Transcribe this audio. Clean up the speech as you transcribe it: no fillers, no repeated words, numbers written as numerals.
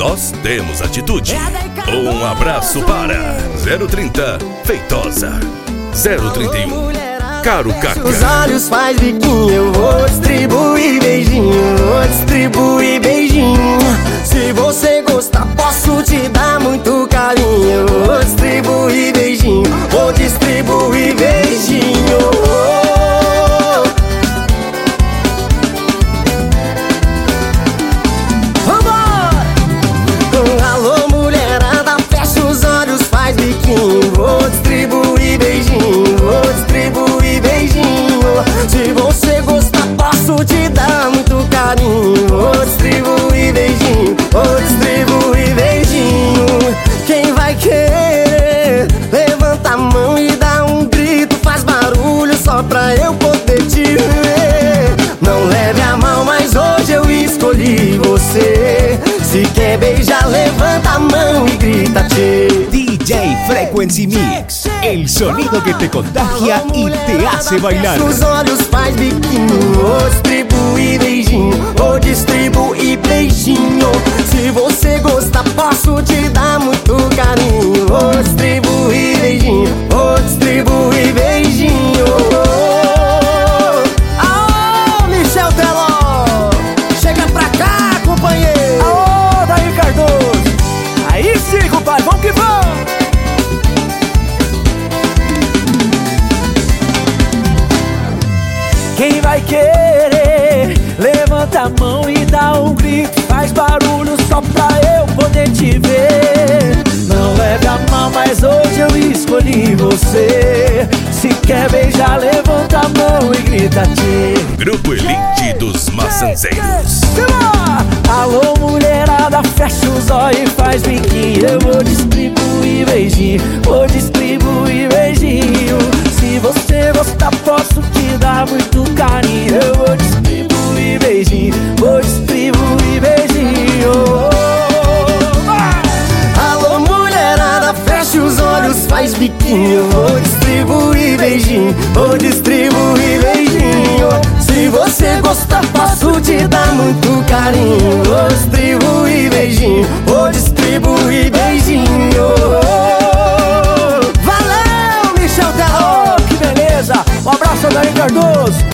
nós temos atitude. Um abraço para 030 Feitosa, 031 Caro Caca. Os olhos faz biquinho, eu vou distribuir beijinho, vou distribuir beijinho. Se você gostar, posso te dar muito carinho. Vou distribuir beijinho, vou distribuir beijinho. Vambora! Alô, mulherada, fecha os olhos, faz biquinho. Vou distribuir beijinho, vou distribuir beijinho. Se você gostar, posso te dar muito carinho. Vou distribuir beijinho, vou distribuir beijinho. Quem vai querer, levanta a mão e dá um grito, faz barulho só pra eu poder te ver. Não leve a mão, mas hoje eu escolhi você. Se quer beijar, levanta a mão e grita, tchê. DJ Frequency Mix, el sonido que te contagia y te hace bailar. Fecha os olhos, faz biquinho, vou distribuir beijinho, vou distribuir beijinho. Se você gostar, posso te dar muito carinho. Vou distribuir beijinho, vou distribuir beijinho. Aô, Michel Teló, chega pra cá, companheiro. Aô, Daí Cardoso. Aí sim, compadre, vamos que vamos. Quem vai querer, levanta a mão e dá um grito, faz barulho só pra eu poder te ver. Não leve a mão, mas hoje eu escolhi você. Se quer beijar, levanta a mão e grita-te. Grupo Elite dos Maçanzeiros. Alô, mulherada, fecha os olhos e faz biquinho. Eu vou distribuir beijinho, vou distribuir beijinho. Se você gostar, posso te dar muito carinho. Eu vou distribuir beijinho, vou distribuir beijinho. Alô, mulherada, fecha os olhos, faz biquinho. Vou distribuir beijinho, vou distribuir beijinho. Se você gostar, posso te dar muito carinho. Vou distribuir beijinho, vou distribuir beijinho. Valeu, Michel Teló, que beleza. Um abraço, Daí Cardoso.